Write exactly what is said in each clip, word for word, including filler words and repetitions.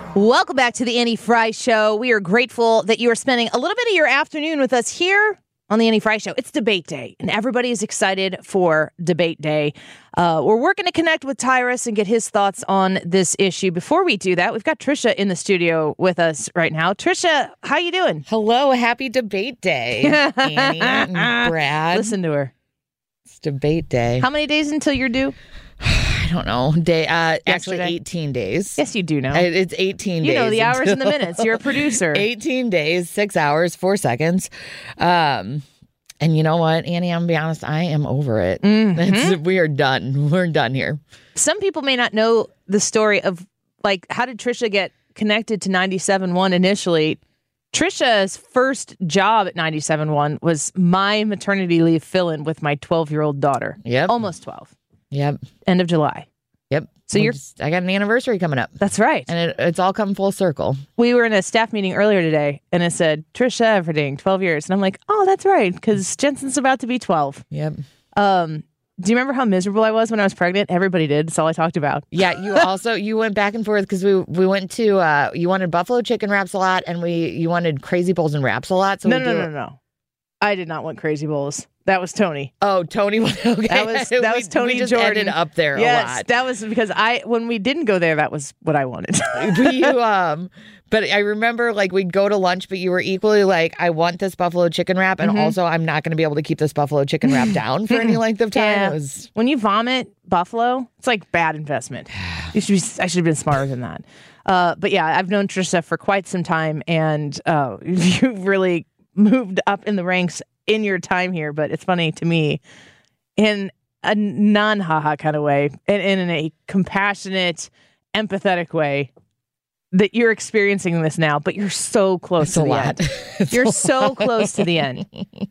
Welcome back to the Annie Fry Show. We are grateful that you are spending a little bit of your afternoon with us here on the Annie Fry Show. It's debate day, and everybody is excited for debate day. Uh, we're working to connect with Tyrus and get his thoughts on this issue. Before we do that, we've got Trisha in the studio with us right now. Trisha, how you doing? Hello, happy debate day, Annie and Brad. Listen to her. It's debate day. How many days until you're due? I don't know. Day, uh, actually, Yesterday? eighteen days. Yes, you do know. I- It's eighteen You days. know the hours until- and the minutes. You're a producer. eighteen days, six hours, four seconds. Um, and you know what, Annie? I'm gonna be honest. I am over it. Mm-hmm. It's, we are done. We're done here. Some people may not know the story of, like, how did Trisha get connected to ninety-seven point one initially? Trisha's first job at ninety-seven point one was my maternity leave fill-in with my twelve-year-old daughter. Yep. Almost twelve. Yep. End of July. Yep. So We you're- just- I got an anniversary coming up, That's right. and it, it's all come full circle. We were in a staff meeting earlier today, and it said, Trisha Everding, twelve years. And I'm like, oh, that's right, because Jensen's about to be twelve. Yep. Um, do you remember how miserable I was when I was pregnant? Everybody did. That's all I talked about. Yeah, you also you went back and forth because we we went to uh you wanted buffalo chicken wraps a lot, and we you wanted crazy bowls and wraps a lot. So No, we no, do, no, no, no. I did not want crazy bowls. That was Tony. Oh, Tony. Okay. That was that We- was Tony we just Jordan. ended up there yes, a lot. that was because I when we didn't go there, that was what I wanted. But you um, but I remember like we'd go to lunch, but you were equally like, I want this buffalo chicken wrap, and Mhm. also I'm not going to be able to keep this buffalo chicken wrap down for any length of time. Yeah. It was When you vomit buffalo, it's like bad investment. You should be, I should have been smarter than that. Uh, but yeah, I've known Trisha for quite some time, and uh, you've really moved up in the ranks in your time here. But it's funny to me in a non-haha kind of way, and, and in a compassionate, empathetic way that you're experiencing this now, but you're so close it's to a the lot. end. It's You're a so close to the end.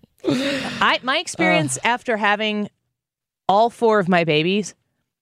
I my experience after having all four of my babies,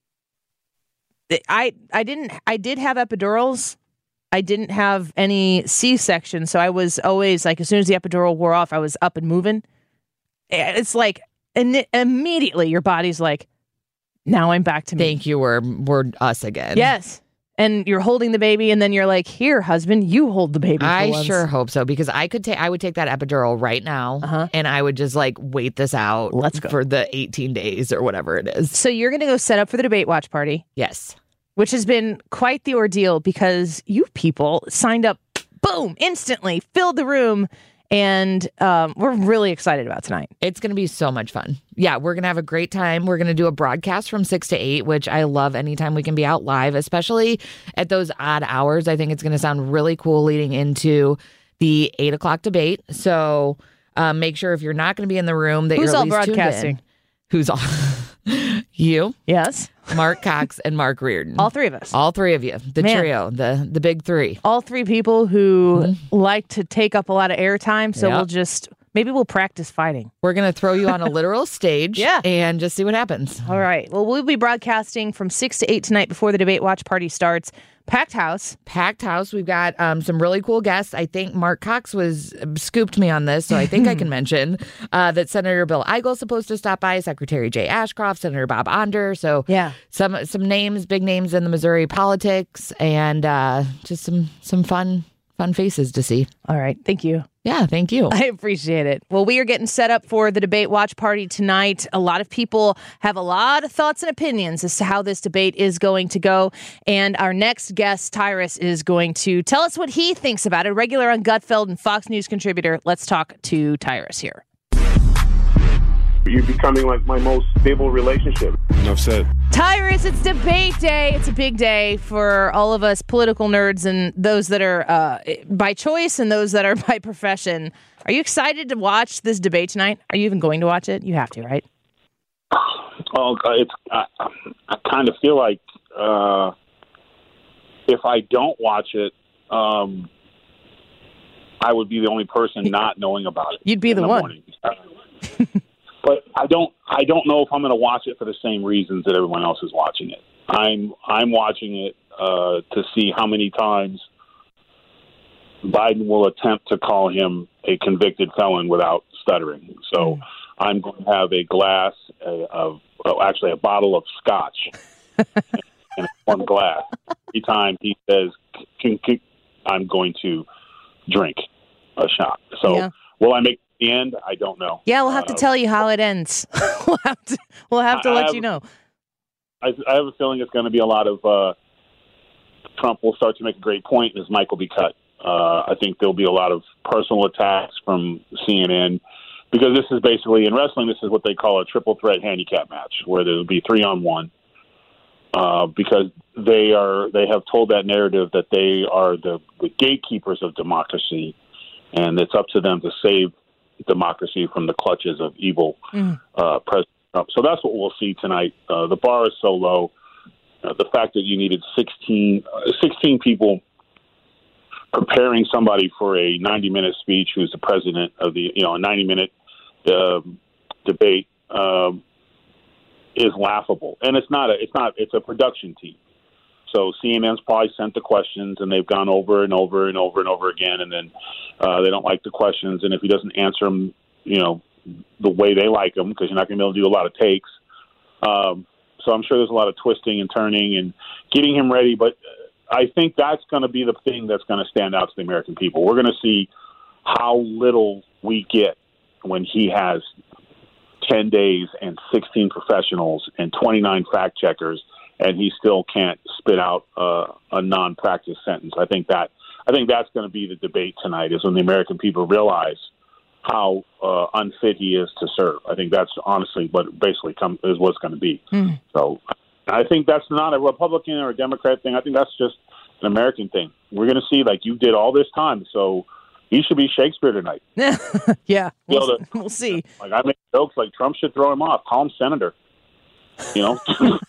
I I didn't I did have epidurals. I didn't have any C-section, so I was always like, as soon as the epidural wore off, I was up and moving. It's like, and immediately your body's like, now I'm back to me. Thank you. We're we're us again. Yes. And you're holding the baby, and then you're like, here, husband, you hold the baby. For I once. sure hope so, because I could take I would take that epidural right now, Uh-huh. and I would just like wait this out. Let's go. for the eighteen days or whatever it is. So you're going to go set up for the debate watch party, Yes. which has been quite the ordeal because you people signed up, boom, instantly, filled the room, and um, we're really excited about tonight. It's going to be so much fun. Yeah, we're going to have a great time. We're going to do a broadcast from six to eight, which I love anytime we can be out live, especially at those odd hours. I think it's going to sound really cool leading into the eight o'clock debate. So um, make sure if you're not going to be in the room that Who's you're at all least tuned broadcasting? in. Who's all? You, Yes, Mark Cox, and Mark Reardon. all three of us. All three of you. The Man. trio, the the big three. All three people who like to take up a lot of airtime, so Yep. we'll just, maybe we'll practice fighting. We're going to throw you on a literal stage Yeah. and just see what happens. All right. Well, we'll be broadcasting from six to eight tonight before the debate watch party starts. Packed house. Packed house. We've got um, some really cool guests. I think Mark Cox was scooped me on this, so I think I can mention uh, that Senator Bill Eigel supposed to stop by, Secretary Jay Ashcroft, Senator Bob Onder. So Yeah. some some names, big names in the Missouri politics, and uh, just some some fun fun faces to see. All right. Thank you. Yeah, thank you. I appreciate it. Well, we are getting set up for the debate watch party tonight. A lot of people have a lot of thoughts and opinions as to how this debate is going to go. And our next guest, Tyrus, is going to tell us what he thinks about it. Regular on Gutfeld and Fox News contributor. Let's talk to Tyrus here. You're becoming like my most stable relationship. Enough said. Tyrus, it's debate day. It's a big day for all of us political nerds and those that are uh, by choice and those that are by profession. Are you excited to watch this debate tonight? Are you even going to watch it? You have to, right? Oh, it's I, I kind of feel like uh, if I don't watch it, um, I would be the only person not knowing about it. You'd be in the one. morning. But I don't. I don't know if I'm going to watch it for the same reasons that everyone else is watching it. I'm. I'm watching it uh, to see how many times Biden will attempt to call him a convicted felon without stuttering. So Mm. I'm going to have a glass uh, of, oh, actually, a bottle of scotch in one glass every time he says con- con- I'm going to drink a shot. So Yeah. will I make it to the end? I don't know. Yeah, we'll have to Uh, tell you how it ends. we'll have to, we'll have to I let have- you know. I, I have a feeling it's going to be a lot of uh, Trump will start to make a great point, and his mic will be cut. Uh, I think there'll be a lot of personal attacks from C N N because this is basically, in wrestling, this is what they call a triple threat handicap match, where there will be three on one. Uh, because they are, they have told that narrative that they are the, the gatekeepers of democracy, and it's up to them to save democracy from the clutches of evil Mm. uh, President Trump. So that's what we'll see tonight. Uh, the bar is so low. Uh, the fact that you needed sixteen, uh, sixteen people preparing somebody for a ninety-minute speech who's the president of the, you know, a ninety-minute uh, debate um, is laughable. And it's not a, it's not, it's a production team. So C N N's probably sent the questions, and they've gone over and over and over and over again, and then uh, they don't like the questions. And if he doesn't answer them, you know, the way they like them, because you're not going to be able to do a lot of takes. Um, so I'm sure there's a lot of twisting and turning and getting him ready. But I think that's going to be the thing that's going to stand out to the American people. We're going to see how little we get when he has ten days and sixteen professionals and twenty-nine fact checkers, and he still can't spit out uh, a non-practice sentence. I think that I think that's going to be the debate tonight, is when the American people realize how uh, unfit he is to serve. I think that's honestly what basically come, is what's going to be. Mm. So I think that's not a Republican or a Democrat thing. I think that's just an American thing. We're going to see, like, you did all this time, so he should be Shakespeare tonight. yeah, You know, we'll, the- we'll see. Like, I make jokes like Trump should throw him off, call him senator. You know?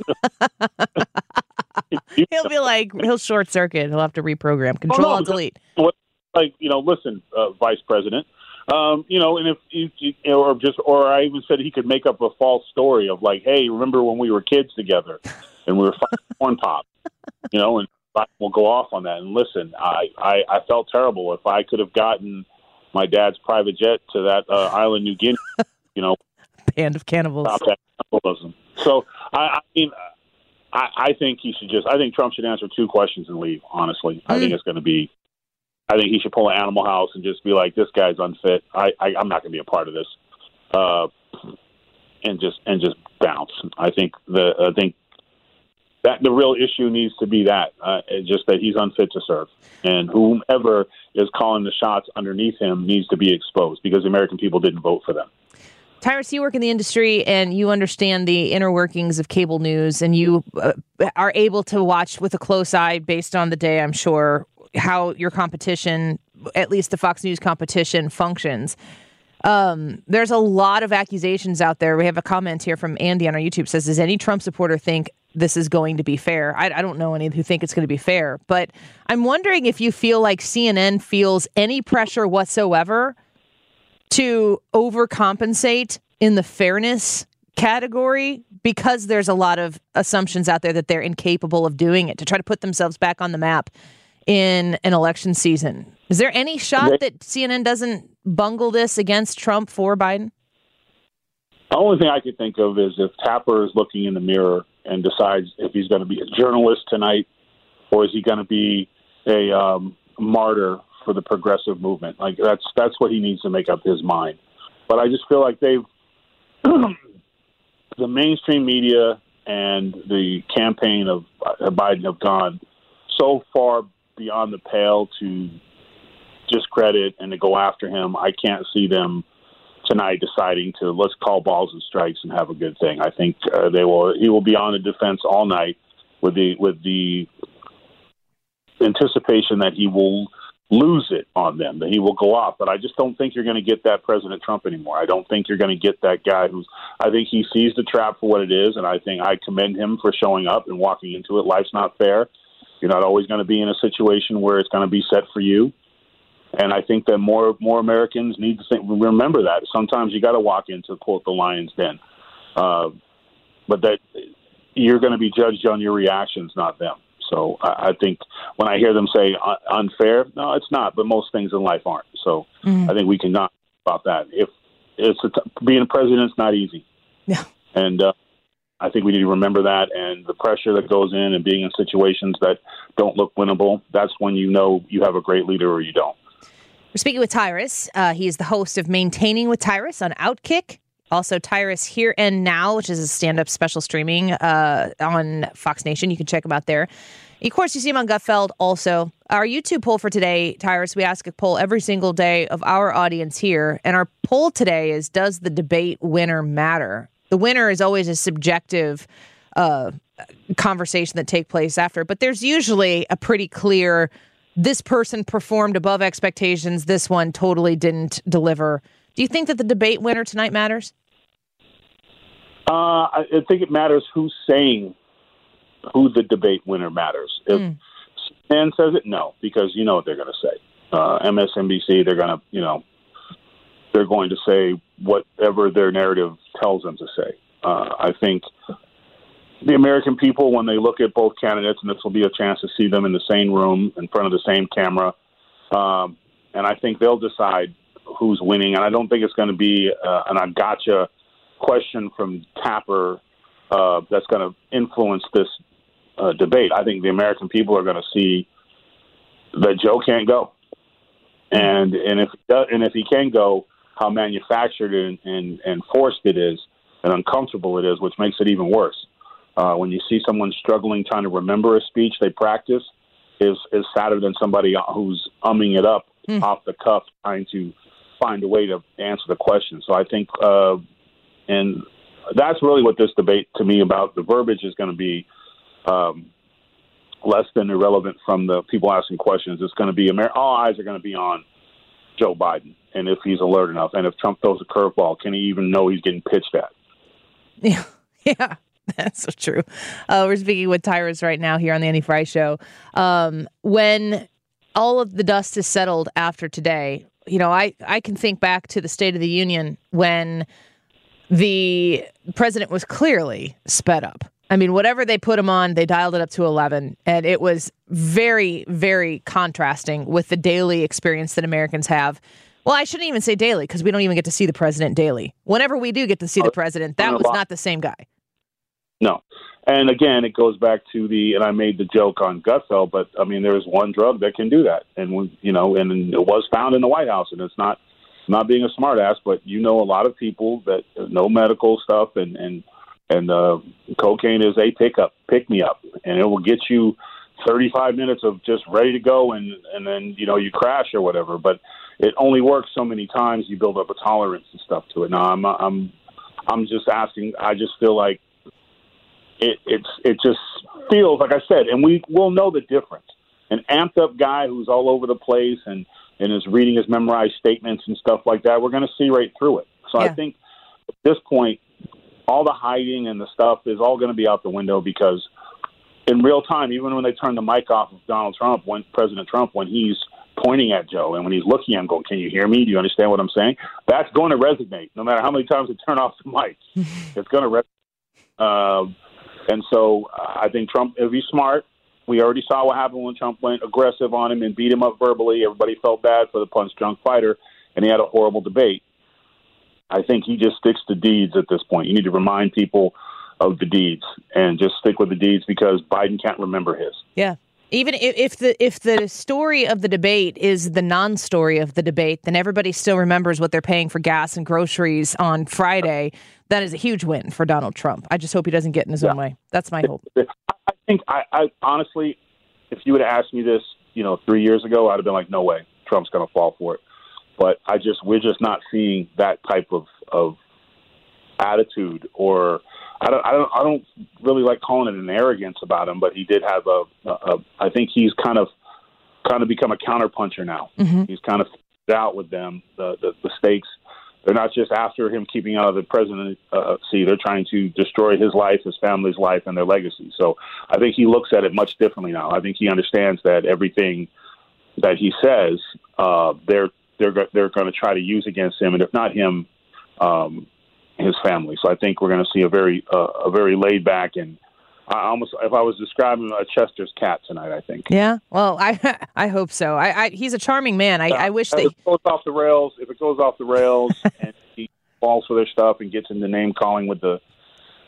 He'll be like, he'll short circuit. He'll have to reprogram. Control, no, Alt, delete. Like, you know, listen, uh, Vice President, um, you know, and if you, you know, or just, or I even said he could make up a false story of like, hey, remember when we were kids together and we were fighting corn pop, you know, and we'll go off on that. And listen, I, I, I felt terrible. If I could have gotten my dad's private jet to that uh, island, New Guinea, you know, Band of cannibals. stop that cannibalism. So I, I mean, I, I think he should just. I think Trump should answer two questions and leave. Honestly, mm. I think it's going to be. I think he should pull an Animal House and just be like, "This guy's unfit. I, I I'm not going to be a part of this," uh, and just and just bounce. I think the I think that the real issue needs to be that uh, just that he's unfit to serve, and whomever is calling the shots underneath him needs to be exposed because the American people didn't vote for them. Tyrus, you work in the industry and you understand the inner workings of cable news, and you uh, are able to watch with a close eye based on the day, I'm sure, how your competition, at least the Fox News competition, functions. Um, there's a lot of accusations out there. We have a comment here from Andy on our YouTube says, does any Trump supporter think this is going to be fair? I, I don't know any who think it's going to be fair, but I'm wondering if you feel like C N N feels any pressure whatsoever to overcompensate in the fairness category, because there's a lot of assumptions out there that they're incapable of doing it, to try to put themselves back on the map in an election season. Is there any shot that C N N doesn't bungle this against Trump for Biden? The only thing I could think of is if Tapper is looking in the mirror and decides if he's going to be a journalist tonight or is he going to be a um, martyr for the progressive movement. Like that's that's what he needs to make up his mind. But I just feel like they've the mainstream media and the campaign of Biden have gone so far beyond the pale to discredit and to go after him. I can't see them tonight deciding to let's call balls and strikes and have a good thing. I think uh, they will. He will be on the defense all night with the with the anticipation that he will lose it on them, that he will go off. But I just don't think you're going to get that President Trump anymore. I don't think you're going to get that guy who's, I think he sees the trap for what it is, and I think I commend him for showing up and walking into it. Life's not fair. You're not always going to be in a situation where it's going to be set for you. And I think that more more Americans need to think, remember that. Sometimes you got to walk into, quote, the lion's den. Uh, but that you're going to be judged on your reactions, not them. So I, I think when I hear them say un- unfair, no, it's not. But most things in life aren't. So mm-hmm. I think we can not talk about that. If it's a t- being a president is not easy. Yeah. And uh, I think we need to remember that, and the pressure that goes in and being in situations that don't look winnable, that's when you know you have a great leader or you don't. We're speaking with Tyrus. Uh, he is the host of Maintaining with Tyrus on Outkick. Also, Tyrus Here and Now, which is a stand-up special streaming uh, on Fox Nation. You can check him out there. Of course, you see him on Gutfeld also. Our YouTube poll for today, Tyrus, we ask a poll every single day of our audience here. And our poll today is, does the debate winner matter? The winner is always a subjective uh, conversation that takes place after. But there's usually a pretty clear, this person performed above expectations, this one totally didn't deliver. Do you think that the debate winner tonight matters? Uh, I think it matters who's saying who the debate winner matters. If mm. C N N says it, no, because you know what they're going to say. Uh, M S N B C, they're going to, you know, they're going to say whatever their narrative tells them to say. Uh, I think the American people, when they look at both candidates, and this will be a chance to see them in the same room, in front of the same camera, um, and I think they'll decide who's winning. And I don't think it's going to be uh, an I gotcha question from Tapper uh, that's going to influence this uh, debate. I think the American people are going to see that Joe can't go. And and if and if he can go, how manufactured and, and, and forced it is and uncomfortable it is, which makes it even worse. Uh, when you see someone struggling trying to remember a speech they practice, is is sadder than somebody who's umming it up mm. off the cuff, trying to find a way to answer the question. So I think, uh, and that's really what this debate to me about the verbiage is going to be um, less than irrelevant from the people asking questions. It's going to be, Amer- all eyes are going to be on Joe Biden, and if he's alert enough, and if Trump throws a curveball, can he even know he's getting pitched at? Yeah, yeah, that's so true. Uh, we're speaking with Tyrus right now here on the Andy Fry Show. Um, when all of the dust is settled after today, you know, I, I can think back to the State of the Union when the president was clearly sped up. I mean, whatever they put him on, they dialed it up to eleven. And it was very, very contrasting with the daily experience that Americans have. Well, I shouldn't even say daily, because we don't even get to see the president daily. Whenever we do get to see the president, that was not the same guy. No. And again, it goes back to the, and I made the joke on Gutfeld, but I mean, there's one drug that can do that. And, we, you know, and it was found in the White House, and it's not, not being a smartass, but you know, a lot of people that know medical stuff, and, and, and uh, cocaine is a pickup, pick me up, and it will get you thirty-five minutes of just ready to go. And, and then, you know, you crash or whatever, but it only works so many times. You build up a tolerance and stuff to it. Now I'm, I'm, I'm just asking, I just feel like it, it's, it just feels like I said, and we will know the difference. An amped up guy who's all over the place and, and is reading his memorized statements and stuff like that, we're going to see right through it. So yeah. I think at this point, all the hiding and the stuff is all going to be out the window, because in real time, even when they turn the mic off of Donald Trump, when President Trump, when he's pointing at Joe and when he's looking at him going, can you hear me? Do you understand what I'm saying? That's going to resonate. No matter how many times they turn off the mic, it's going to resonate. Um, and so I think Trump, if he's smart, we already saw what happened when Trump went aggressive on him and beat him up verbally. Everybody felt bad for the punch-drunk fighter, and he had a horrible debate. I think he just sticks to deeds at this point. You need to remind people of the deeds and just stick with the deeds, because Biden can't remember his. Yeah. Even if, if the if the story of the debate is the non-story of the debate, then everybody still remembers what they're paying for gas and groceries on Friday. That is a huge win for Donald Trump. I just hope he doesn't get in his yeah. own way. That's my hope. I think, I, I honestly, if you would have asked me this, you know, three years ago, I'd have been like, no way, Trump's going to fall for it. But I just, we're just not seeing that type of, of attitude, or I don't, I don't, I don't really like calling it an arrogance about him, but he did have a, a, a I think he's kind of, kind of become a counterpuncher now. Mm-hmm. He's kind of figured out with them, the, the, the stakes. They're not just after him keeping out of the presidency. Uh, they're trying to destroy his life, his family's life, and their legacy. So I think he looks at it much differently now. I think he understands that everything that he says, uh, they're, they're they're going to try to use against him, and if not him, um, his family. So I think we're going to see a very uh, a very laid back, and I almost, if I was describing a Chester's cat tonight, I think. Yeah, well, I I hope so. I, I he's a charming man. I, uh, I wish that if it goes off the rails. If it goes off the rails, and he falls for their stuff and gets into name calling with the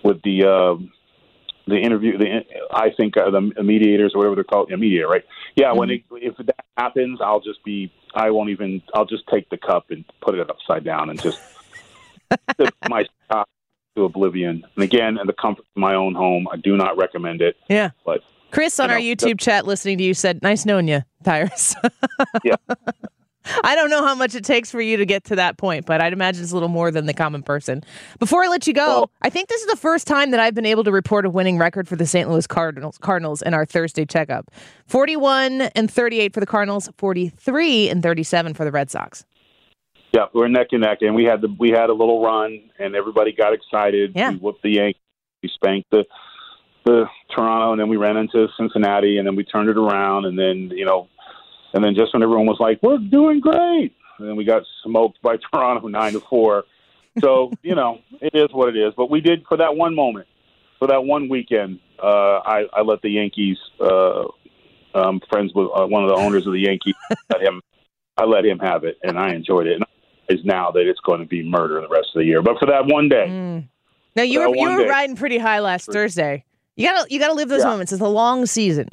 with the uh, the interview. The I think uh, the mediators or whatever they're called, yeah, mediator, right? Yeah. Mm-hmm. When it, if that happens, I'll just be. I won't even. I'll just take the cup and put it upside down and just sip my stock to oblivion. And again, in the comfort of my own home, I do not recommend it. Yeah. But Chris on you know, our YouTube chat listening to you said, "Nice knowing you, Tyrus." Yeah. I don't know how much it takes for you to get to that point, but I'd imagine it's a little more than the common person. Before I let you go, well, I think this is the first time that I've been able to report a winning record for the Saint Louis Cardinals Cardinals in our Thursday checkup. forty-one and thirty-eight for the Cardinals, forty-three and thirty-seven for the Red Sox. Yeah, we're neck and neck, and we had the we had a little run, and everybody got excited. Yeah. We whooped the Yankees, we spanked the the Toronto, and then we ran into Cincinnati, and then we turned it around, and then you know. And then just when everyone was like, we're doing great, and then we got smoked by Toronto nine to four. So, you know, it is what it is. But we did, for that one moment, for that one weekend, uh, I, I let the Yankees, uh, um, friends with uh, one of the owners of the Yankees, let him, I let him have it, and I enjoyed it. And is now that it's going to be murder the rest of the year. But for that one day. Mm. Now, you were, you were day, riding pretty high last Thursday. You got to you gotta live those yeah. moments. It's a long season.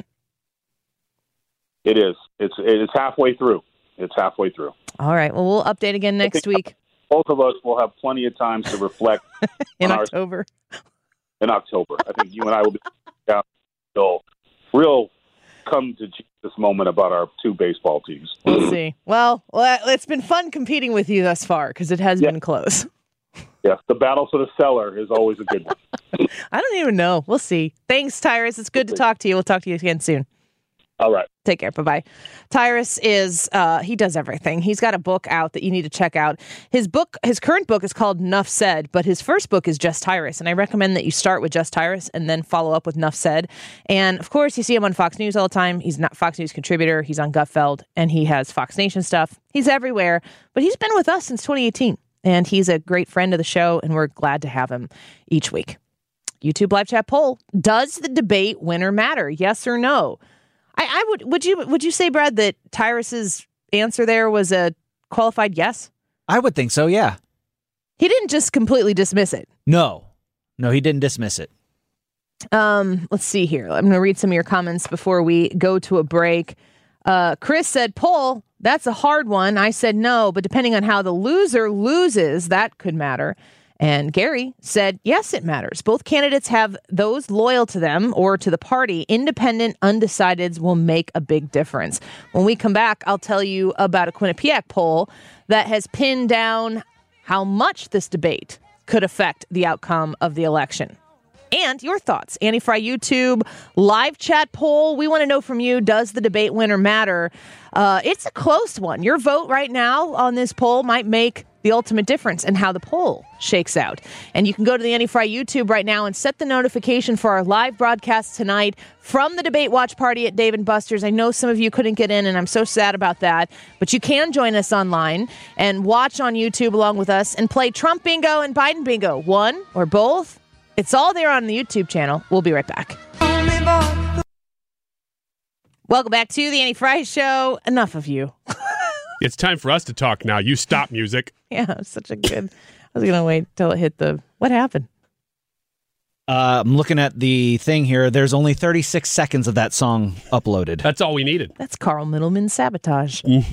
It is. It's it's halfway through. It's halfway through. All right. Well, we'll update again next week. Both of us will have plenty of time to reflect in October. Our, in October, I think you and I will be down till real come to this moment about our two baseball teams. We'll see. Well, well, it's been fun competing with you thus far because it has yeah. been close. Yes, the battle for the cellar is always a good one. I don't even know. We'll see. Thanks, Tyrus. It's good to talk to you. We'll talk to you again soon. All right. Take care. Bye-bye. Tyrus is, uh, he does everything. He's got a book out that you need to check out. His book, his current book is called Nuff Said, but his first book is Just Tyrus. And I recommend that you start with Just Tyrus and then follow up with Nuff Said. And of course, you see him on Fox News all the time. He's not Fox News contributor. He's on Gutfeld and he has Fox Nation stuff. He's everywhere, but he's been with us since twenty eighteen and he's a great friend of the show and we're glad to have him each week. YouTube live chat poll. Does the debate winner matter? Yes or no? I, I would would you would you say, Brad, that Tyrus's answer there was a qualified yes? I would think so, yeah. He didn't just completely dismiss it. No. No, he didn't dismiss it. Um, let's see here. I'm going to read some of your comments before we go to a break. Uh, Chris said, poll, that's a hard one. I said no, but depending on how the loser loses, that could matter. And Gary said, yes, it matters. Both candidates have those loyal to them or to the party. Independent undecideds will make a big difference. When we come back, I'll tell you about a Quinnipiac poll that has pinned down how much this debate could affect the outcome of the election. And your thoughts. Annie Fry YouTube live chat poll. We want to know from you, does the debate winner matter? Uh, it's a close one. Your vote right now on this poll might make the ultimate difference in how the poll shakes out. And you can go to the Annie Fry YouTube right now and set the notification for our live broadcast tonight from the debate watch party at Dave and Buster's. I know some of you couldn't get in, and I'm so sad about that. But you can join us online and watch on YouTube along with us and play Trump bingo and Biden bingo. One or both. It's all there on the YouTube channel. We'll be right back. Welcome back to the Annie Fry Show. Enough of you. It's time for us to talk now. You stop music. Yeah, it was such a good. I was going to wait till it hit the. What happened? Uh, I'm looking at the thing here. There's only thirty-six seconds of that song uploaded. That's all we needed. That's Carl Middleman's sabotage. I'm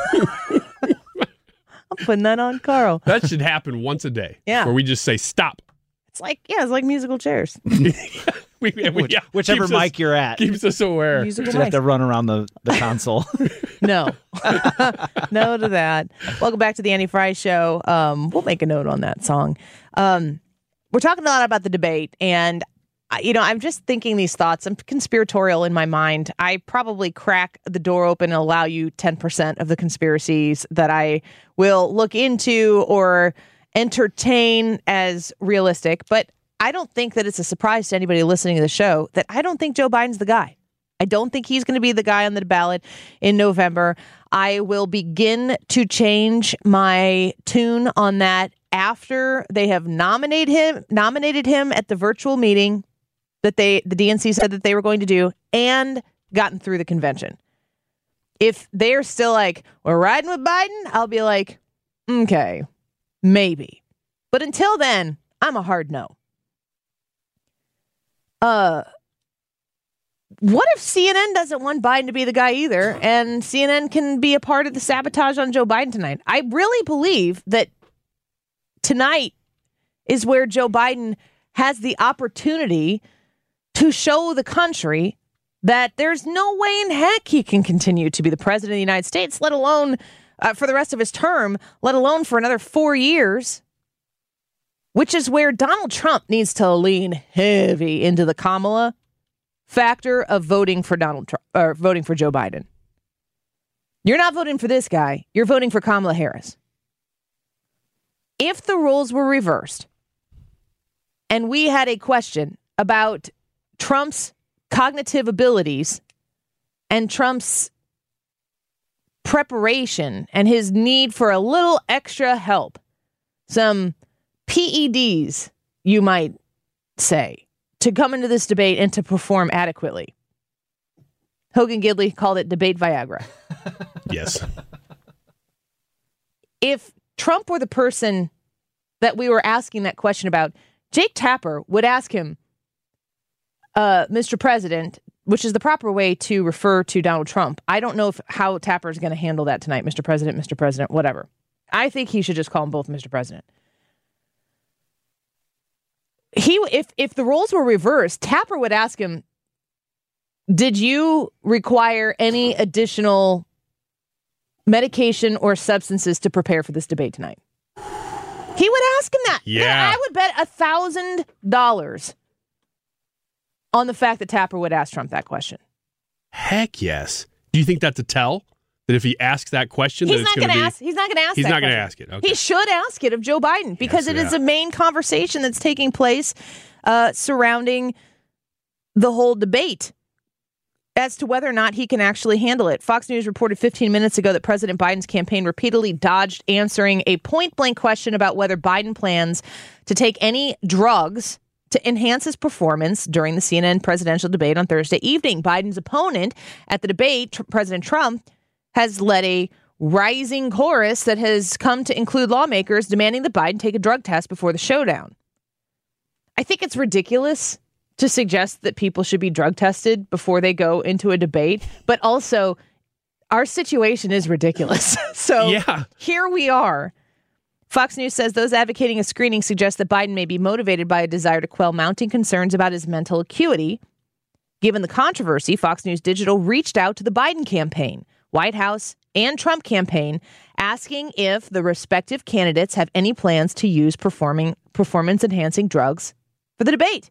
putting that on Carl. That should happen once a day. Yeah. Where we just say stop. It's like, yeah, it's like musical chairs. we, we, Which, yeah, whichever mic us, you're at. Keeps us aware. Musical You have to run around the, the console. No. No to that. Welcome back to the Annie Fry Show. Um, we'll make a note on that song. Um, we're talking a lot about the debate, and, you know, I'm just thinking these thoughts. I'm conspiratorial in my mind. I probably crack the door open and allow you ten percent of the conspiracies that I will look into or entertain as realistic, but I don't think that it's a surprise to anybody listening to the show that I don't think Joe Biden's the guy. I don't think he's going to be the guy on the ballot in November. I will begin to change my tune on that after they have nominated him, nominated him at the virtual meeting that they, the D N C said that they were going to do, and gotten through the convention. If they're still like, we're riding with Biden, I'll be like, okay. Maybe. But until then, I'm a hard no. Uh, what if C N N doesn't want Biden to be the guy either, and C N N can be a part of the sabotage on Joe Biden tonight? I really believe that tonight is where Joe Biden has the opportunity to show the country that there's no way in heck he can continue to be the president of the United States, let alone uh, for the rest of his term, let alone for another four years, which is where Donald Trump needs to lean heavy into the Kamala factor of voting for Donald Trump or voting for Joe Biden. You're not voting for this guy. You're voting for Kamala Harris. If the roles were reversed and we had a question about Trump's cognitive abilities and Trump's preparation and his need for a little extra help, some P E Ds, you might say, to come into this debate and to perform adequately. Hogan Gidley called it debate Viagra. Yes. If Trump were the person that we were asking that question about, Jake Tapper would ask him, uh, Mister President, which is the proper way to refer to Donald Trump. I don't know if how Tapper is going to handle that tonight, Mister President, Mister President, whatever. I think he should just call him both Mister President. He, if if the roles were reversed, Tapper would ask him, did you require any additional medication or substances to prepare for this debate tonight? He would ask him that. Yeah. I would bet a thousand dollars on the fact that Tapper would ask Trump that question. Heck yes. Do you think that's a tell? That if he asks that question, He's that not it's going to be... ask. He's not going to ask. He's that not going to question. ask it. Okay. He should ask it of Joe Biden because Yes, it is yeah. a main conversation that's taking place uh, surrounding the whole debate as to whether or not he can actually handle it. Fox News reported fifteen minutes ago that President Biden's campaign repeatedly dodged answering a point-blank question about whether Biden plans to take any drugs to enhance his performance during the C N N presidential debate on Thursday evening. Biden's opponent at the debate, Tr- President Trump, has led a rising chorus that has come to include lawmakers demanding that Biden take a drug test before the showdown. I think it's ridiculous to suggest that people should be drug tested before they go into a debate, but also our situation is ridiculous. So Yeah. here we are. Fox News says those advocating a screening suggest that Biden may be motivated by a desire to quell mounting concerns about his mental acuity. Given the controversy, Fox News Digital reached out to the Biden campaign, White House, and Trump campaign, asking if the respective candidates have any plans to use performing performance-enhancing drugs for the debate.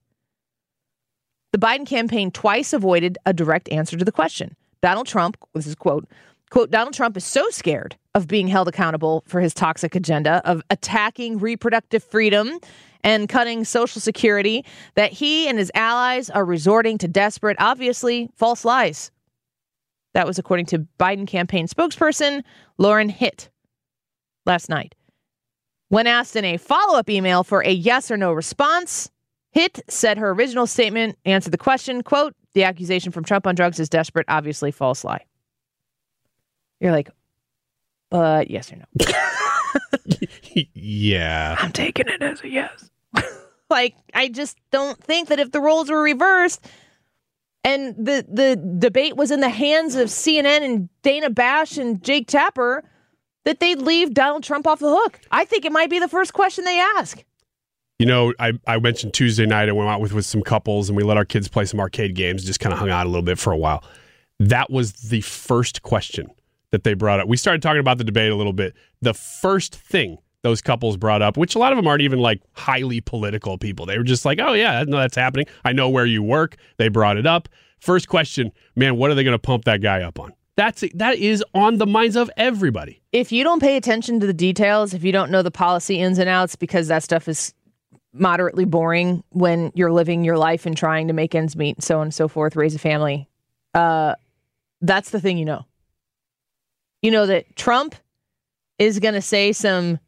The Biden campaign twice avoided a direct answer to the question. Donald Trump, this is a quote, quote, Donald Trump is so scared of being held accountable for his toxic agenda of attacking reproductive freedom and cutting Social Security that he and his allies are resorting to desperate, obviously false lies. That was according to Biden campaign spokesperson Lauren Hitt last night. When asked in a follow-up email for a yes or no response, Hitt said her original statement answered the question, quote, the accusation from Trump on drugs is desperate, obviously false lie. You're like, but yes or no? Yeah. I'm taking it as a yes. Like, I just don't think that if the roles were reversed and the, the debate was in the hands of C N N and Dana Bash and Jake Tapper, that they'd leave Donald Trump off the hook. I think it might be the first question they ask. You know, I, I mentioned Tuesday night I went out with, with some couples and we let our kids play some arcade games, just kind of hung out a little bit for a while. That was the first question that they brought up. We started talking about the debate a little bit. The first thing those couples brought up, which a lot of them aren't even like highly political people. They were just like, oh yeah, I know that's happening. I know where you work. They brought it up. First question, man, what are they going to pump that guy up on? That's that is on the minds of everybody. If you don't pay attention to the details, if you don't know the policy ins and outs, because that stuff is moderately boring when you're living your life and trying to make ends meet, so on and so forth, raise a family, uh, that's the thing you know. You know that Trump is going to say some,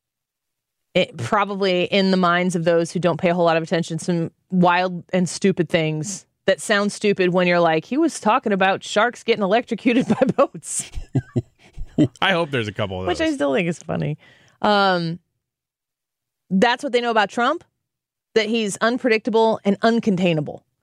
it, probably in the minds of those who don't pay a whole lot of attention, some wild and stupid things that sound stupid when you're like, he was talking about sharks getting electrocuted by boats. I hope there's a couple of those. Which I still think is funny. Um, that's what they know about Trump, that he's unpredictable and uncontainable.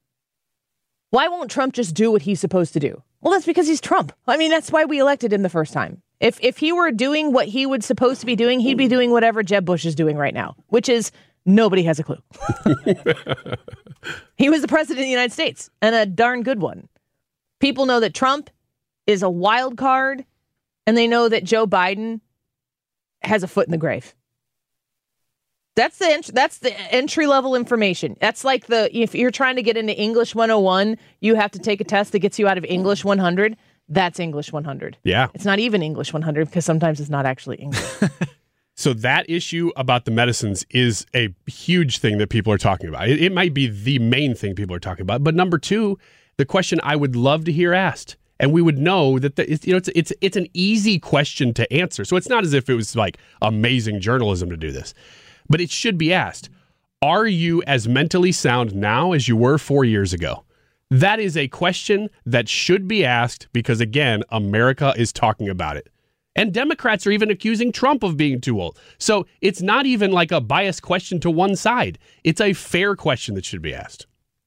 Why won't Trump just do what he's supposed to do? Well, that's because he's Trump. I mean, that's why we elected him the first time. If if he were doing what he was supposed to be doing, he'd be doing whatever Jeb Bush is doing right now, which is nobody has a clue. He was the president of the United States, and a darn good one. People know that Trump is a wild card, and they know that Joe Biden has a foot in the grave. That's the ent- that's the entry level information. That's like the if you're trying to get into English one oh one, you have to take a test that gets you out of English one hundred. That's English one hundred. Yeah. It's not even English one hundred because sometimes it's not actually English. So that issue about the medicines is a huge thing that people are talking about. It, it might be the main thing people are talking about. But number two, the question I would love to hear asked, and we would know that the, it's, you know it's it's it's an easy question to answer. So it's not as if it was like amazing journalism to do this. But it should be asked, are you as mentally sound now as you were four years ago? That is a question that should be asked because, again, America is talking about it. And Democrats are even accusing Trump of being too old. So it's not even like a biased question to one side. It's a fair question that should be asked.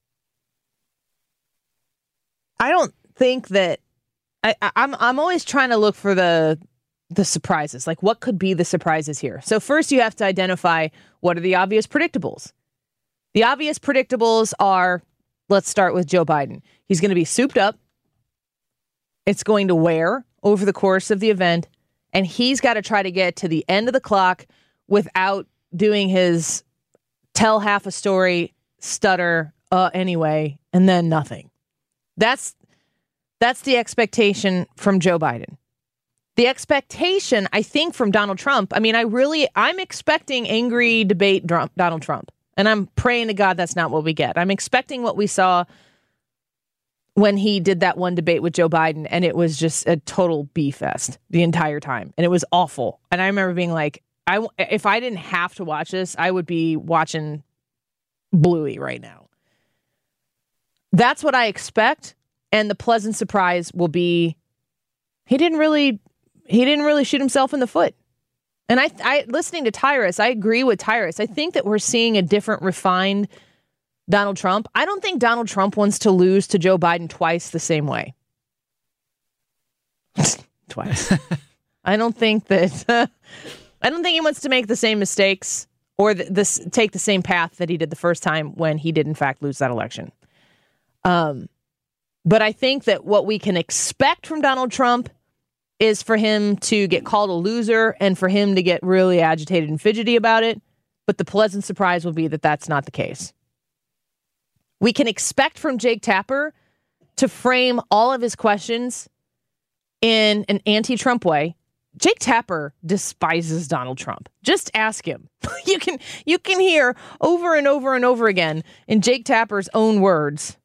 I don't think that I, I'm I'm always trying to look for the the surprises. Like, what could be the surprises here? So first you have to identify what are the obvious predictables. The obvious predictables are, let's start with Joe Biden. He's going to be souped up. It's going to wear over the course of the event. And he's got to try to get to the end of the clock without doing his tell half a story, stutter, uh, anyway, and then nothing. That's that's the expectation from Joe Biden. The expectation, I think, from Donald Trump, I mean, I really, I'm expecting angry debate Donald Trump. And I'm praying to God that's not what we get. I'm expecting what we saw when he did that one debate with Joe Biden, and it was just a total B-fest the entire time. And it was awful. And I remember being like, I, if I didn't have to watch this, I would be watching Bluey right now. That's what I expect. And the pleasant surprise will be he didn't really... He didn't really shoot himself in the foot. And I, I, listening to Tyrus, I agree with Tyrus. I think that we're seeing a different, refined Donald Trump. I don't think Donald Trump wants to lose to Joe Biden twice the same way. Twice. I don't think that, uh, I don't think he wants to make the same mistakes or the, this take the same path that he did the first time when he did, in fact, lose that election. Um, but I think that what we can expect from Donald Trump is for him to get called a loser and for him to get really agitated and fidgety about it. But the pleasant surprise will be that that's not the case. We can expect from Jake Tapper to frame all of his questions in an anti-Trump way. Jake Tapper despises Donald Trump. Just ask him. You can you can hear over and over and over again in Jake Tapper's own words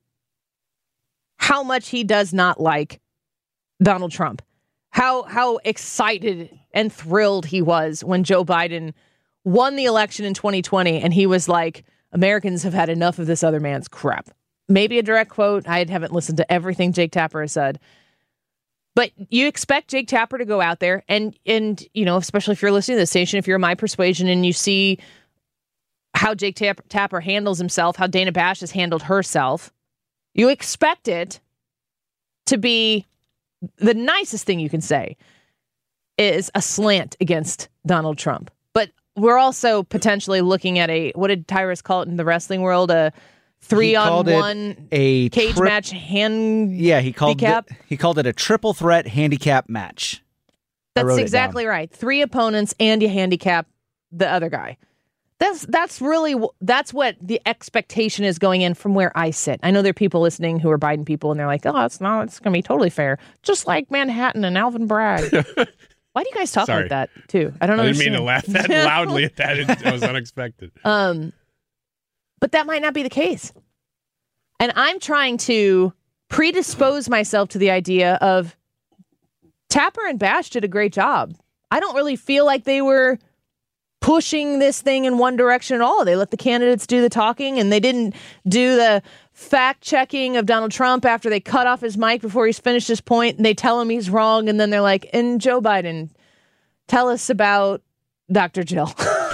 how much he does not like Donald Trump. How how excited and thrilled he was when Joe Biden won the election in twenty twenty, and he was like, Americans have had enough of this other man's crap. Maybe a direct quote. I haven't listened to everything Jake Tapper has said. But you expect Jake Tapper to go out there and, and you know, especially if you're listening to the station, if you're My Persuasion and you see how Jake Tapper, Tapper handles himself, how Dana Bash has handled herself, you expect it to be the nicest thing you can say is a slant against Donald Trump. But we're also potentially looking at a, what did Tyrus call it in the wrestling world? A three on one a cage tri- match hand Yeah, he called handicap. it, he called it a triple threat handicap match. That's exactly right. Three opponents and you handicap the other guy. That's that's really that's what the expectation is going in from where I sit. I know there are people listening who are Biden people, and they're like, "Oh, it's not. It's going to be totally fair, just like Manhattan and Alvin Bragg." Why do you guys talk Sorry. like that too? I don't. I didn't understand. mean to laugh that loudly at that. It, that was unexpected. Um, but that might not be the case, and I'm trying to predispose myself to the idea of Tapper and Bash did a great job. I don't really feel like they were pushing this thing in one direction at all. They let the candidates do the talking, and they didn't do the fact checking of Donald Trump after they cut off his mic before he's finished his point, and they tell him he's wrong, and then they're like, and Joe Biden, tell us about Doctor Jill.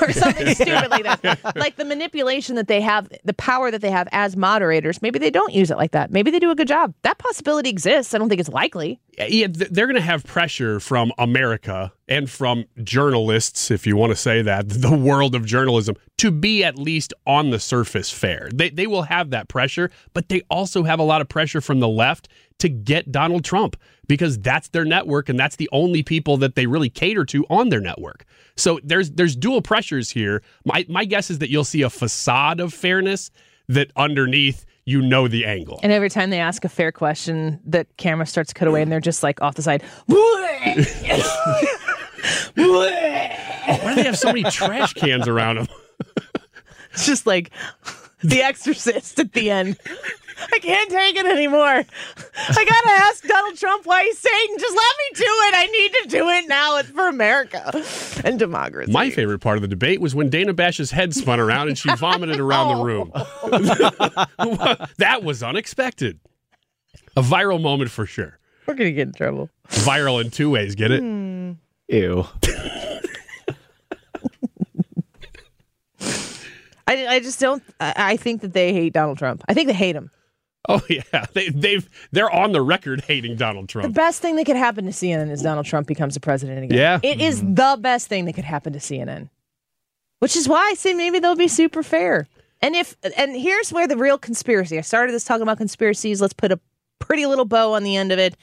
or something stupid like that. Like the manipulation that they have, the power that they have as moderators, maybe they don't use it like that. Maybe they do a good job. That possibility exists. I don't think it's likely. Yeah, they're going to have pressure from America and from journalists, if you want to say that, the world of journalism, to be at least on the surface fair. They they will have that pressure, but they also have a lot of pressure from the left to get Donald Trump because that's their network and that's the only people that they really cater to on their network. So there's there's dual pressures here. My my guess is that you'll see a facade of fairness that underneath you know the angle. And every time they ask a fair question, the camera starts to cut away and they're just like off the side. Why do they have so many trash cans around them? It's just like The Exorcist at the end. I can't take it anymore. I gotta ask Donald Trump why he's Satan. Just let me do it. I need to do it now. It's for America and democracy. My favorite part of the debate was when Dana Bash's head spun around and she vomited around the room. That was unexpected. A viral moment for sure. We're gonna get in trouble. Viral in two ways. Get it? Mm. Ew. I, I just don't. I, I think that they hate Donald Trump. I think they hate him. Oh yeah, they they've they're on the record hating Donald Trump. The best thing that could happen to C N N is Donald Trump becomes the president again. Yeah, it is the best thing that could happen to C N N, which is why I say maybe they'll be super fair. And if and here's where the real conspiracy. I started this talking about conspiracies. Let's put a pretty little bow on the end of it.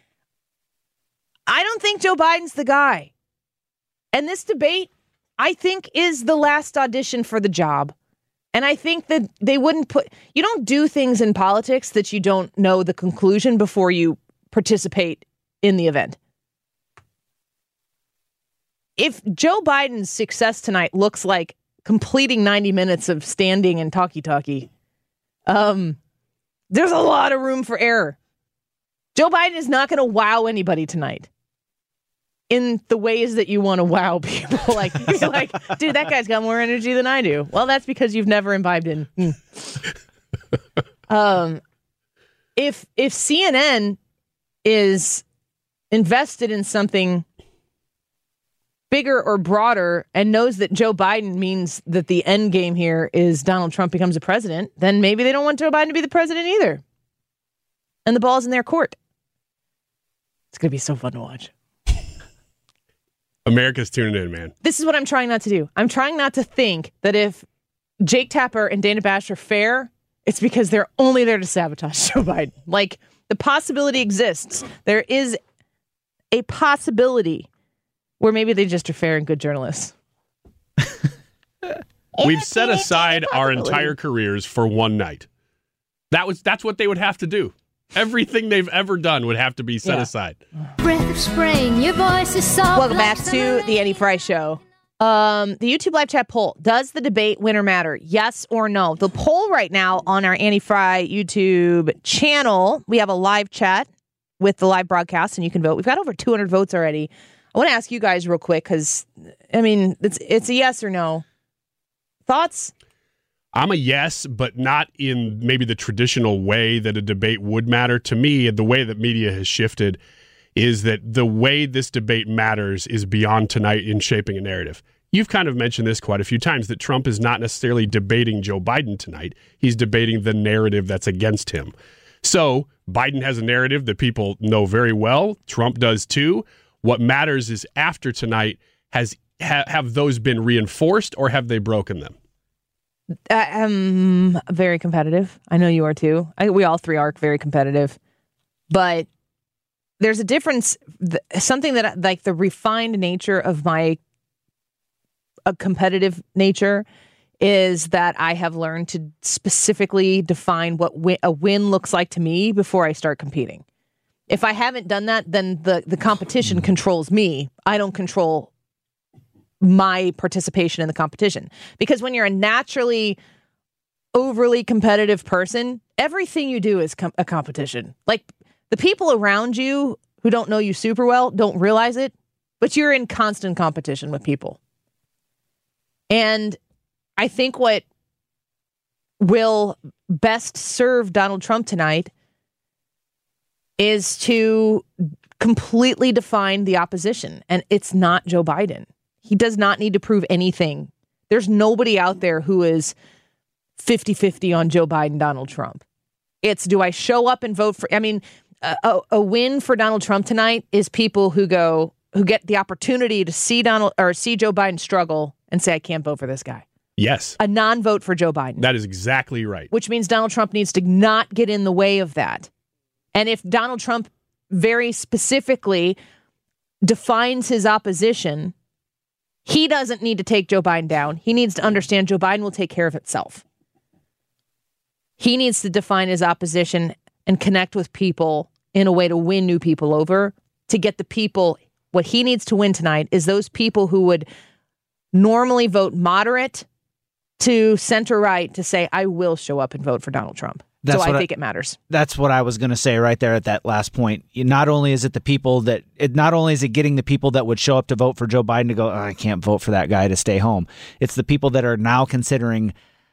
I don't think Joe Biden's the guy, and this debate, I think, is the last audition for the job. And I think that they wouldn't put, you don't do things in politics that you don't know the conclusion before you participate in the event. If Joe Biden's success tonight looks like completing ninety minutes of standing and talkie-talkie, um, there's a lot of room for error. Joe Biden is not going to wow anybody tonight in the ways that you want to wow people. Like, you're like, dude, that guy's got more energy than I do. Well, that's because you've never imbibed in. um, if if C N N is invested in something bigger or broader and knows that Joe Biden means that the end game here is Donald Trump becomes a president, then maybe they don't want Joe Biden to be the president either. And the ball's in their court. It's going to be so fun to watch. America's tuning in, man. This is what I'm trying not to do. I'm trying not to think that if Jake Tapper and Dana Bash are fair, it's because they're only there to sabotage Joe Biden. Like, the possibility exists. There is a possibility where maybe they just are fair and good journalists. We've set aside our entire careers for one night. That was that's what they would have to do. Everything they've ever done would have to be set Yeah. aside. Breath of spring, your voice is soft. Welcome back like to summer the Annie Fry Show. Um, the YouTube live chat poll. Does the debate winner matter? Yes or no? The poll right now on our Annie Fry YouTube channel, we have a live chat with the live broadcast, and you can vote. We've got over two hundred votes already. I want to ask you guys real quick because, I mean, it's it's a yes or no. Thoughts? I'm a yes, but not in maybe the traditional way that a debate would matter. To me, the way that media has shifted is that the way this debate matters is beyond tonight in shaping a narrative. You've kind of mentioned this quite a few times, that Trump is not necessarily debating Joe Biden tonight. He's debating the narrative that's against him. So Biden has a narrative that people know very well. Trump does too. What matters is after tonight, has ha, have those been reinforced or have they broken them? Uh, um, very competitive. I know you are too. I, we all three are very competitive, but there's a difference. Th- something that like the refined nature of my a competitive nature is that I have learned to specifically define what wi- a win looks like to me before I start competing. If I haven't done that, then the, the competition controls me. I don't control my participation in the competition. Because when you're a naturally overly competitive person, everything you do is com- a competition. Like, the people around you who don't know you super well don't realize it, but you're in constant competition with people. And I think what will best serve Donald Trump tonight is to completely define the opposition. And it's not Joe Biden. He does not need to prove anything There's nobody out there who is fifty-fifty on Joe Biden, Donald Trump. It's, do I show up and vote for, I mean, a, a win for Donald Trump tonight is people who go, who get the opportunity to see Donald or see Joe Biden struggle and say, I can't vote for this guy. Yes. A non-vote for Joe Biden. That is exactly right. Which means Donald Trump needs to not get in the way of that. And if Donald Trump very specifically defines his opposition, he doesn't need to take Joe Biden down. He needs to understand Joe Biden will take care of itself. He needs to define his opposition and connect with people in a way to win new people over, to get the people. What he needs to win tonight is those people who would normally vote moderate to center right to say, I will show up and vote for Donald Trump. That's so I what think I, it matters. That's what I was going to say right there at that last point. You- Not only is it the people that, it, not only is it getting the people that would show up to vote for Joe Biden to go, oh, I can't vote for that guy to stay home. It's the people that are now considering,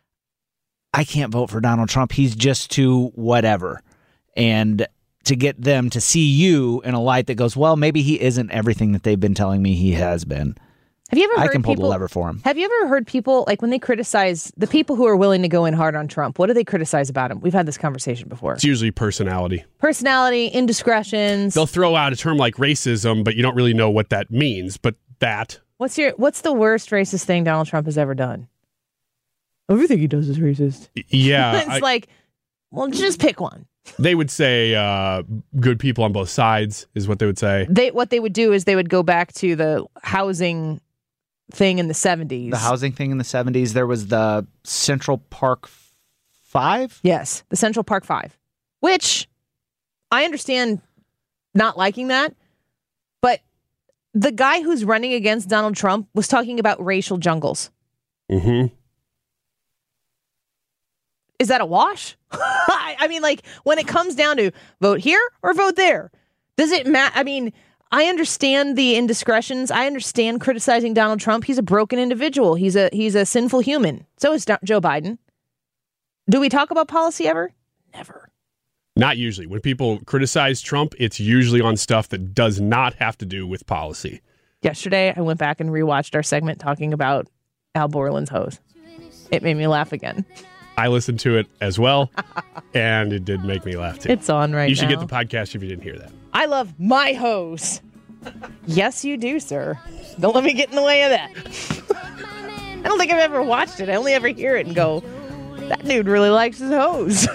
I can't vote for Donald Trump. He's just too whatever. And to get them to see you in a light that goes, well, maybe he isn't everything that they've been telling me he has been. Have you ever I heard can pull people, the lever for him. Have you ever heard people, like when they criticize the people who are willing to go in hard on Trump, what do they criticize about him? We've had this conversation before. It's usually personality. Personality, indiscretions. They'll throw out a term like racism, but you don't really know what that means. But that. What's your What's the worst racist thing Donald Trump has ever done? Everything he does is racist. Yeah. It's I, like, well, just pick one. They would say uh, good people on both sides is what they would say. They What they would do is they would go back to the housing thing in the seventies. The housing thing in the seventies, there was the Central Park Five? Yes, the Central Park Five, which I understand not liking that, but the guy who's running against Donald Trump was talking about racial jungles. Mm-hmm. Is that a wash? I, I mean, like, when it comes down to vote here or vote there, does it matter? I mean, I understand the indiscretions. I understand criticizing Donald Trump. He's a broken individual. He's a he's a sinful human. So is Do- Joe Biden. Do we talk about policy ever? Never. Not usually. When people criticize Trump, it's usually on stuff that does not have to do with policy. Yesterday, I went back and rewatched our segment talking about Al Borland's hose. It made me laugh again. I listened to it as well, and it did make me laugh too. It's on right now. You should get the podcast if you didn't hear that. I love my hose. Yes, you do, sir. Don't let me get in the way of that. I don't think I've ever watched it. I only ever hear it and go, that dude really likes his hose.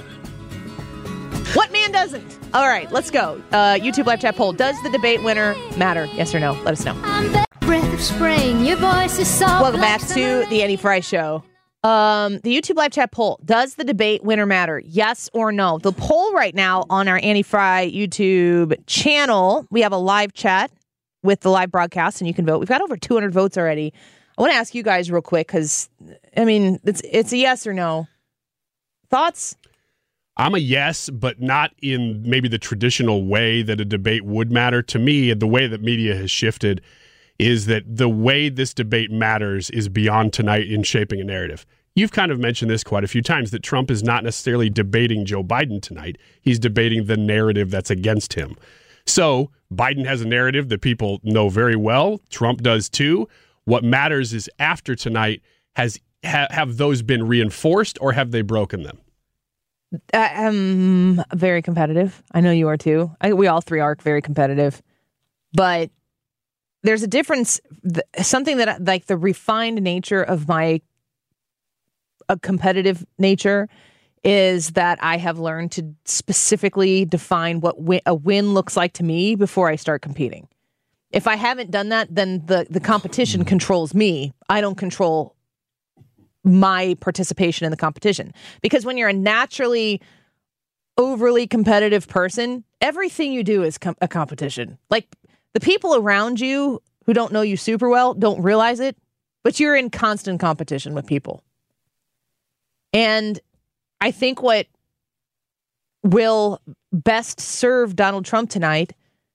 What man doesn't? All right, let's go. Uh, YouTube live chat poll. Does the debate winner matter? Yes or no? Let us know. I'm the breath of spring. Your voice is soft. Welcome like back to summer the Annie Fry Show. Um, the YouTube live chat poll. Does the debate winner matter? Yes or no? The poll right now on our Annie Fry YouTube channel, we have a live chat with the live broadcast, and you can vote. We've got over two hundred votes already. I want to ask you guys real quick because, I mean, it's it's a yes or no. Thoughts? I'm a yes, but not in maybe the traditional way that a debate would matter. To me, the way that media has shifted is that the way this debate matters is beyond tonight in shaping a narrative. You've kind of mentioned this quite a few times, that Trump is not necessarily debating Joe Biden tonight. He's debating the narrative that's against him. So Biden has a narrative that people know very well. Trump does too. What matters is after tonight, has ha, have those been reinforced or have they broken them? Uh, um, very competitive. I know you are too. I, we all three are very competitive. But there's a difference, th- something that, like, the refined nature of my a competitive nature is that I have learned to specifically define what wi- a win looks like to me before I start competing. If I haven't done that, then the, the competition controls me. I don't control my participation in the competition. Because when you're a naturally overly competitive person, everything you do is com- a competition. Like, the people around you who don't know you super well don't realize it, but you're in constant competition with people. And I think what will best serve Donald Trump tonight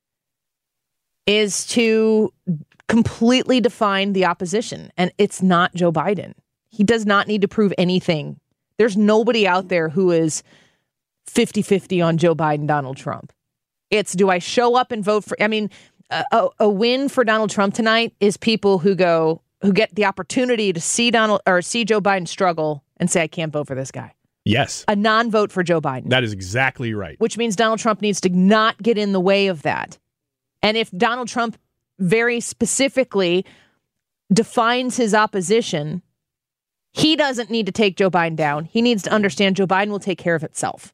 is to completely define the opposition. And it's not Joe Biden. He does not need to prove anything. There's nobody out there who is fifty-fifty on Joe Biden, Donald Trump. It's, do I show up and vote for, I mean, a, a win for Donald Trump tonight is people who go, who get the opportunity to see Donald or see Joe Biden struggle and say, I can't vote for this guy. Yes. A non-vote for Joe Biden. That is exactly right. Which means Donald Trump needs to not get in the way of that. And if Donald Trump very specifically defines his opposition, he doesn't need to take Joe Biden down. He needs to understand Joe Biden will take care of itself.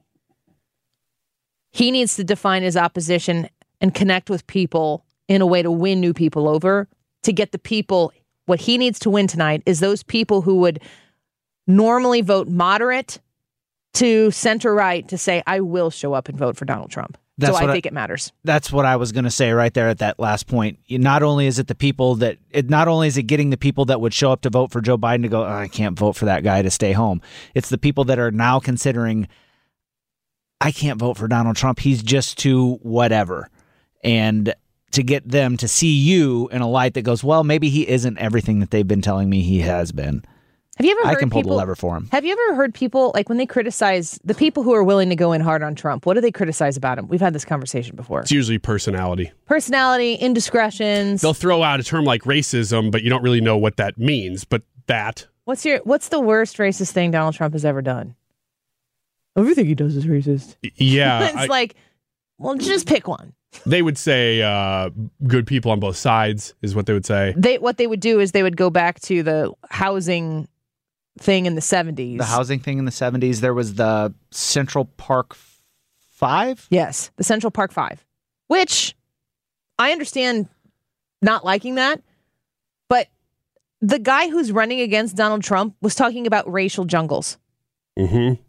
He needs to define his opposition and connect with people in a way to win new people over, to get the people. What he needs to win tonight is those people who would normally vote moderate to center right to say, I will show up and vote for Donald Trump. That's so I what think I, it matters. That's what I was going to say right there at that last point. Not only is it the people that, it, not only is it getting the people that would show up to vote for Joe Biden to go, oh, I can't vote for that guy to stay home. It's the people that are now considering, I can't vote for Donald Trump. He's just too whatever. And to get them to see you in a light that goes, well, maybe he isn't everything that they've been telling me he has been. Have you ever heard I can pull people, the lever for him. Have you ever heard people, like when they criticize the people who are willing to go in hard on Trump, what do they criticize about him? We've had this conversation before. It's usually personality. Personality, indiscretions. They'll throw out a term like racism, but you don't really know what that means. But that. What's your What's the worst racist thing Donald Trump has ever done? Everything he does is racist. Yeah. It's I, like, well, just pick one. They would say uh, good people on both sides is what they would say. They What they would do is they would go back to the housing thing in the seventies. The housing thing in the seventies. There was the Central Park Five? Yes, the Central Park Five, which I understand not liking that, but the guy who's running against Donald Trump was talking about racial jungles. Mm-hmm.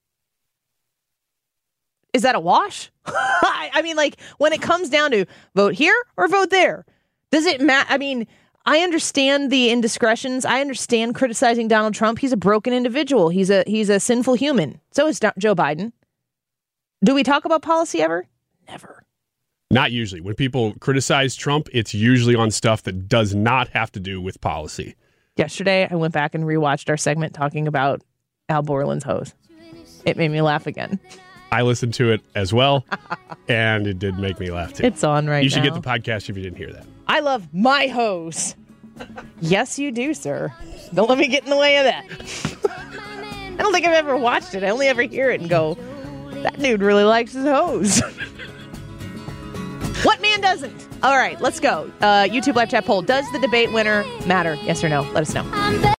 Is that a wash? I mean, like, when it comes down to vote here or vote there, does it matter? I mean, I understand the indiscretions. I understand criticizing Donald Trump. He's a broken individual. He's a he's a sinful human. So is Do- Joe Biden. Do we talk about policy ever? Never. Not usually. When people criticize Trump, it's usually on stuff that does not have to do with policy. Yesterday, I went back and rewatched our segment talking about Al Borland's hose. It made me laugh again. I listened to it as well, and it did make me laugh too. It's on right now. You should get the podcast if you didn't hear that. I love my hose. Yes, you do, sir. Don't let me get in the way of that. I don't think I've ever watched it. I only ever hear it and go, that dude really likes his hose. What man doesn't? All right, let's go. Uh, YouTube live chat poll. Does the debate winner matter? Yes or no? Let us know.